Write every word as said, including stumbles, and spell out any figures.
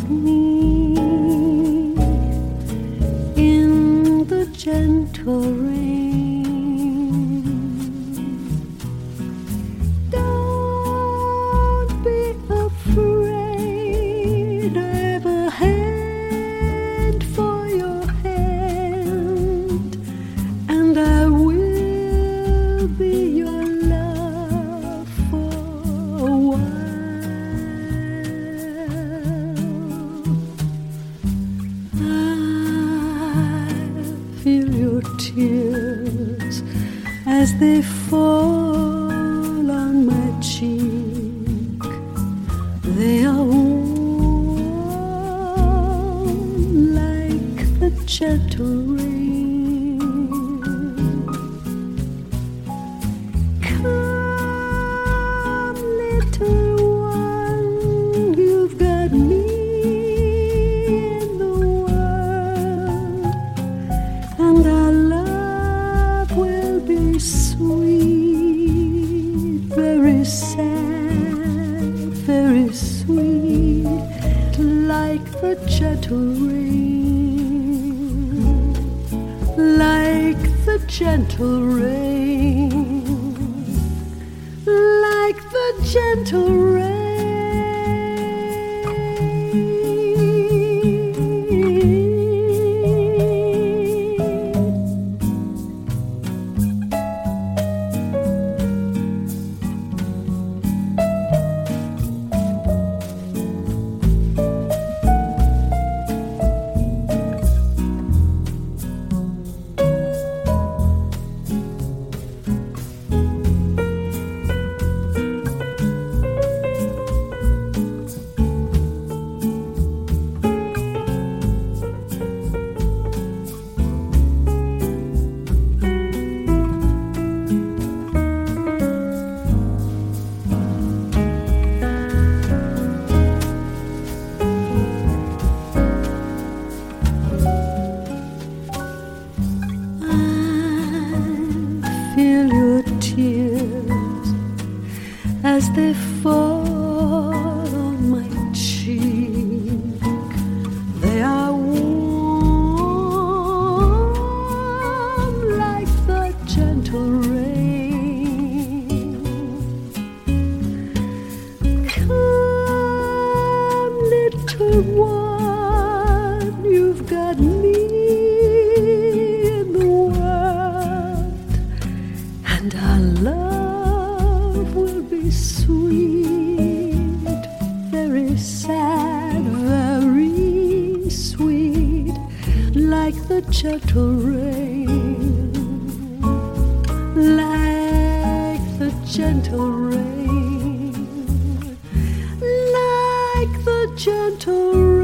me in the gentle rain. Don't be afraid, I've a hand for your hand, and I will be your love for a while. Feel your tears as they fall on my cheek. They are warm like the gentle rain. Come, little one, you've got me in the world, and our love will be sweet, very sad, very sweet, like the gentle rain, like the gentle rain, like the gentle rain. Feel your tears as they fall on my cheek. They are warm like the gentle rain. Come, little one, you've got me in the world, and our love will be sweet, very sad, very sweet, like the gentle rain, like the gentle rain, like the gentle rain.